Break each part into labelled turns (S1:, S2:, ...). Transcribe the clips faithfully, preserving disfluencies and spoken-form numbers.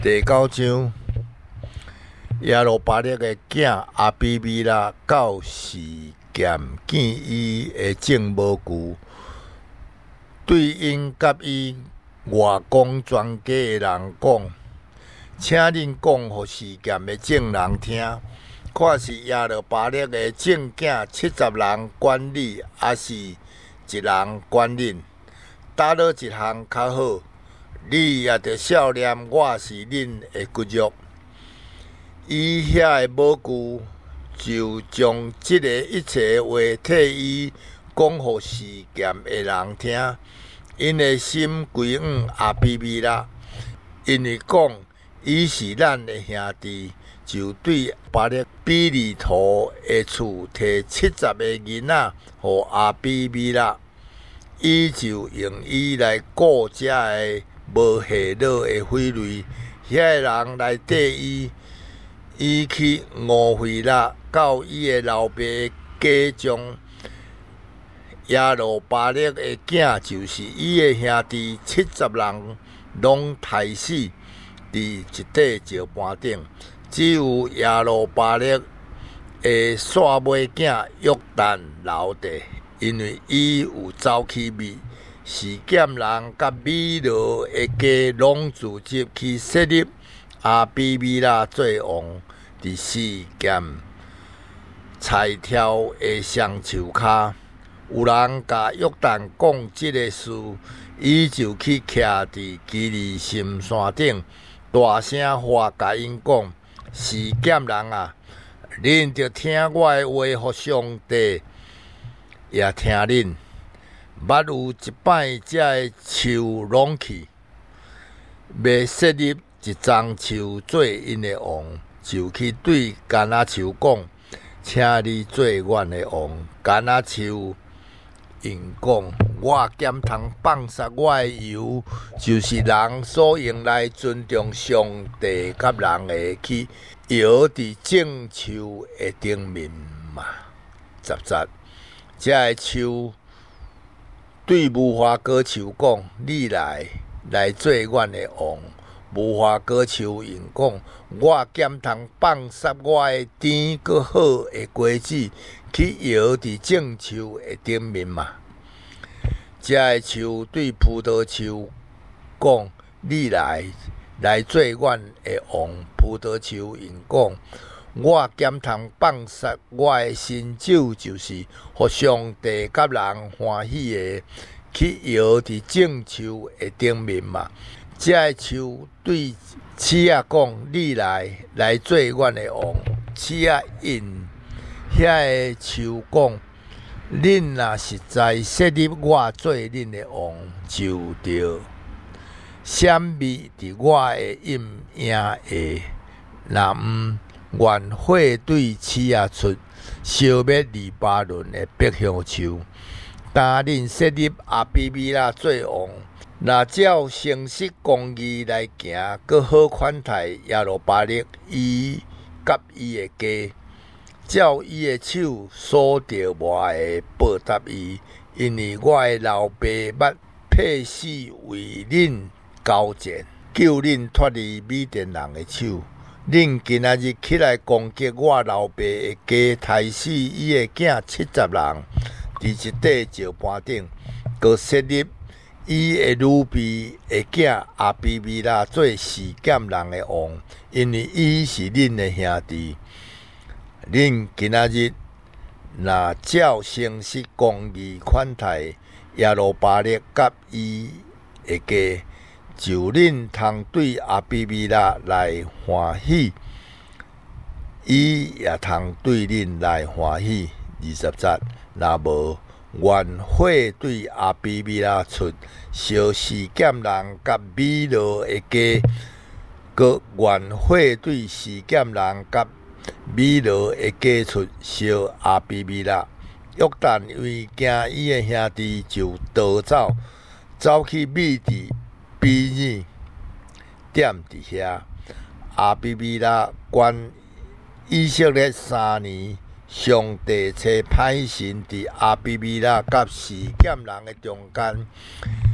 S1: 第九章，耶路巴勒的囝阿比米勒到示剑见伊的种无久，对因甲伊外公全家的人讲，请恁讲互示剑的众人听，看是耶路巴勒的种囝七十人管理，还是一人管恁？倒落一项较好？你也着少念，我是恁的骨肉。伊遐的母舅就将即个一切话替伊讲互示剑的人听，因的心归向阿比米勒，因为讲伊是咱的兄弟，就对巴勒比利图的厝摕七十个囡仔互阿比米勒，伊就用伊来顾遮的无下落的匪类，遐个人内底伊，伊去误会啦，到伊的老爸的家中，耶路巴勒的囝就是伊的兄弟七十人，拢杀死伫一块石盘顶，只有耶路巴勒的煞尾囝约旦留地，因为伊有走去灭。示剑人甲米罗的家拢聚集去设立阿比米勒做王，伫示剑菜条的双树骹。有人甲约旦讲即个事，伊就去徛伫基利心山顶，大声话甲因讲：示剑人啊，恁着听我的话，互上帝也听恁。捌有一摆，遮个树拢去，要设立一丛树做因的王，就去对橄榄树讲：请你做阮的王。橄榄树因讲：我减通放杀我的油，就是人所用来尊重上帝甲人的去摇伫种树的顶面嘛。十节，遮个树对无花果树讲：你来，来做阮的王。无花果树因讲：我减通放杀我的甜搁好的果子，去摇伫种树的顶面嘛。遮个树对葡萄树讲：你来，来做阮的王。葡萄树因讲：我减通放杀我的新酒，就是互上帝甲人欢喜的，去摇伫种树的顶面嘛。遮个树对刺仔讲：你来，来做阮的王。刺仔因遐个树讲：恁若实在设立我做恁的王，就着闪避伫我的阴影下，若毋愿火对刺仔出，消灭黎巴嫩的百香树。当恁设立阿比米勒做王，若照诚实公义来行，搁好款待耶路巴勒伊甲伊的家，照伊的手所着我会报答伊，因为我的老爸捌替死为恁交战，救恁脱离缅甸人的手。恁今仔日起来攻击我老爸的家，杀死伊的囝七十人，伫一块石盘顶，搁设立伊的女婢的囝阿比米勒做示剑人的王，因为伊是恁的兄弟。恁今仔日若照诚实公义款待耶路巴勒甲伊的家，就恁通对阿比米勒来欢喜，伊也通对恁来欢喜。二十节，若无愿火对阿比米勒出，烧示剑人甲米罗的家，搁愿火对示剑人甲米罗的家出，烧阿比米勒。约旦因为惊伊的兄弟，就逃走，走去密地比尔，点伫遐。阿比米勒管以色列三年，上帝找歹神伫阿比米勒甲示剑人的中间，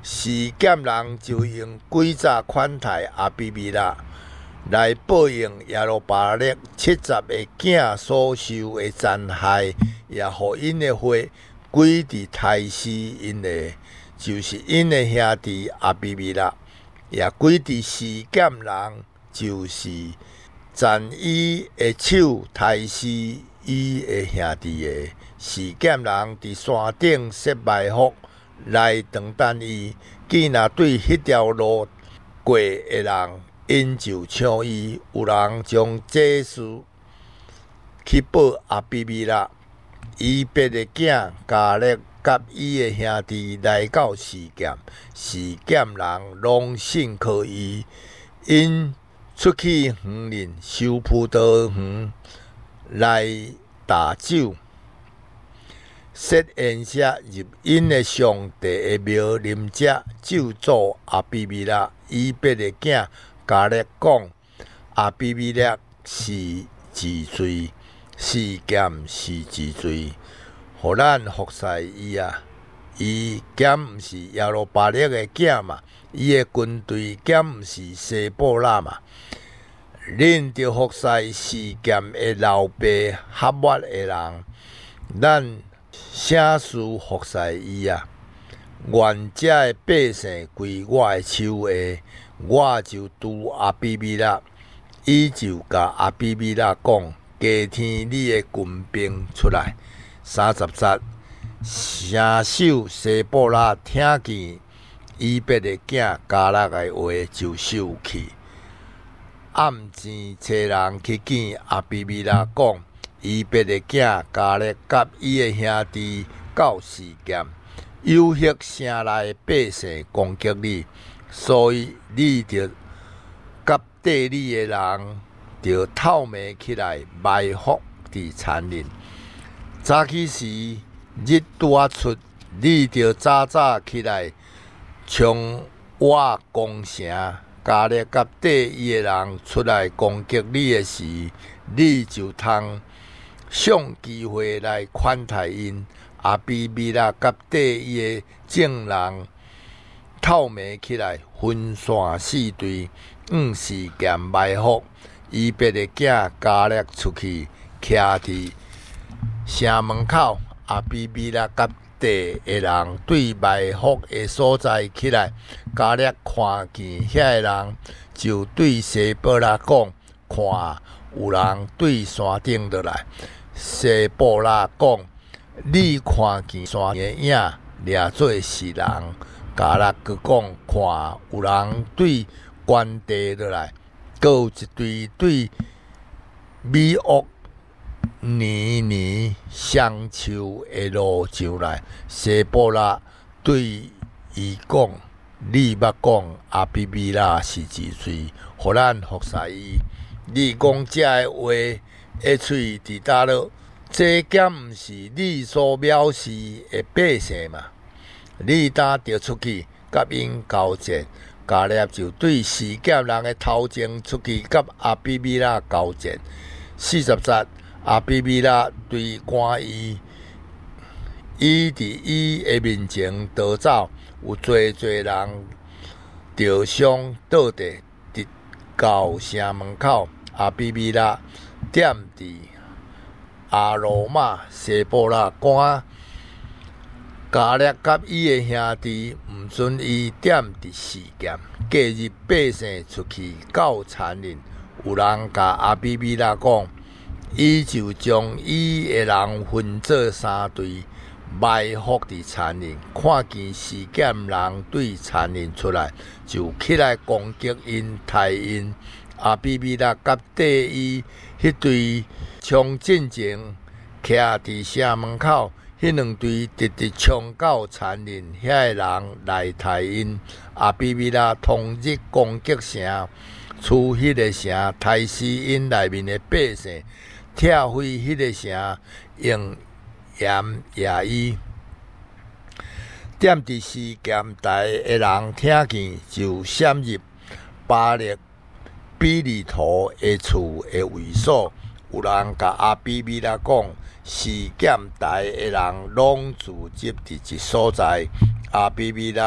S1: 时俭人就用几扎款台阿比米拉来报应耶路巴勒七十个囝所受的残害，也互因的血归伫胎死因的，就是因的兄弟阿比米拉，也归伫时俭人，就是残伊的手胎死伊的兄弟的。时俭人伫山顶设埋伏来长等伊，见若对迄条路过的人，因就抢伊。有人将这事去报阿比米勒，伊别的囝加勒甲伊的兄弟来到示剑，示剑人拢信靠伊，因出去园林收葡萄园来打酒。设宴舍入因的上帝的庙啉食，咒诅阿比米勒。以别的囝加勒讲，阿比米勒是治罪，示剑是治罪，互咱服侍伊啊！伊减毋是耶路巴勒的囝嘛？伊的军队减毋是西布拉嘛？恁着服侍示剑的老爸哈抹的人，咱啥事服侍伊啊？愿遮的百姓归我的手下，我就拄阿比米勒。伊就甲阿比米勒讲：加添你的军兵出来。三十节，城守西布拉听见以别的囝加勒的话，就受气。暗前找人去见阿比米勒讲。以别的囝加勒甲伊的兄弟到示剑，有迄城内的百姓攻击你，所以你着甲缀你的人着透明起来，埋伏伫田林。早起时日拄啊出，你着早早起来，冲我攻城。加勒甲缀伊的人出来攻击你的时，你就通想机会来款待因。阿比米勒甲缀伊的众人透明起来，分散四队，用示剑埋伏。以别的囝加勒出去，徛伫城门口。阿比米勒甲缀的人对埋伏的所在起来。加勒看见遐个人，就对西布拉讲：看，有人对山顶落来。西布拉讲：你看见山的影，掠做是人。加勒佮讲：看，有人对原地落来。佮有一队对米屋年年相树的路上来。西布拉对伊讲：你捌讲阿比米勒是治罪，互咱服侍伊。你讲这个话，一喙伫倒落？这减毋是你所藐视的百姓嘛？你当着出去，甲因交战。加勒就对示剑人的头前出去，甲阿比米勒交战。四十节，阿比米勒对官伊，伊伫伊的面前逃走。有侪侪人着伤倒地，直到城门口。阿比米勒踮伫阿罗马西布拉关，加勒甲伊的兄弟毋准伊踮伫示剑。隔日百姓出去到田林，有人甲阿比米勒讲，伊就将伊的人分做三队。埋伏伫田林，看见示剑人对田林出来，就起来攻击因，杀因。阿比米勒甲缀伊迄队冲进前，徛伫城门口，迄两队直直冲到田林，遐个人来杀因。阿比米勒同日攻击城，出迄个城，杀死因内面的百姓，拆毁迄个城，用盐野伊。踮伫示剑台的人听见，就闪入巴勒比利图的厝的卫所。有人甲阿比米勒讲，示剑台的人拢聚集伫一所在。阿比米勒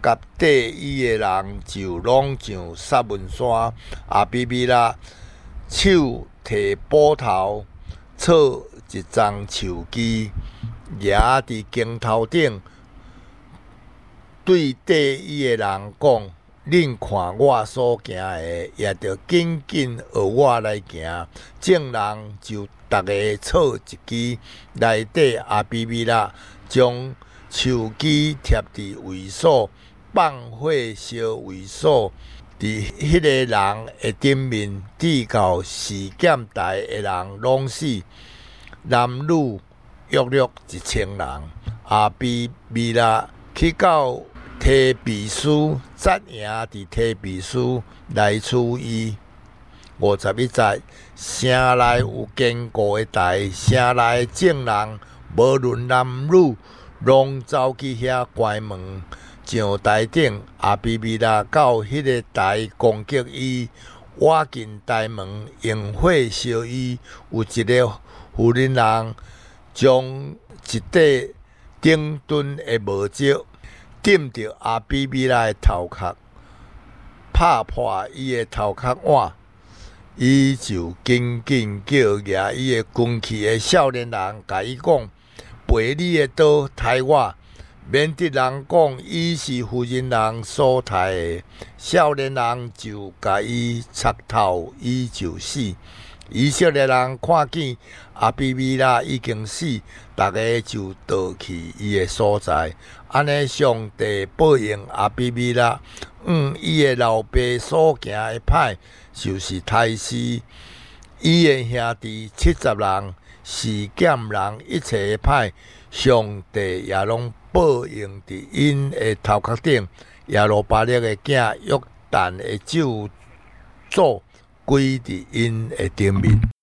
S1: 甲缀伊诶人就拢上杀文山。阿比比拉手提斧头，操一张树枝，徛伫镜头顶，对缀伊诶人讲：恁看我所行诶，也着紧紧学我来行。众人就逐个操一支，内底阿比比拉将树枝贴伫位所，放火烧位所，伫迄个人的顶面滴到时检台的人拢死，男女约略一千人。阿比比拉去到提比斯，扎营伫提比斯来处伊。五十一节，城内有坚固的台，城内众人无论男女，拢走去遐关门。上台顶，阿比比拉到迄个台攻击伊，挖进台门，用火烧伊。有一个妇人人将一块顶墩的木石顶着阿比比拉的头壳，拍破伊的头壳碗。伊就紧紧叫举伊的军器的少年人，甲伊讲：赔你的刀刣我，免得人讲伊是妇人人所刣的。少年人就甲伊插头，伊就死。以色列人看见阿比米拉已经死，大家就逃去伊的所在。安尼，上帝报应阿比米拉，嗯，伊的老爸所行的歹，就是刣死伊的兄弟七十人，是减人一切的歹，上帝也拢报应伫因的头壳顶。耶路巴勒的囝约旦的咒诅归伫因的顶面。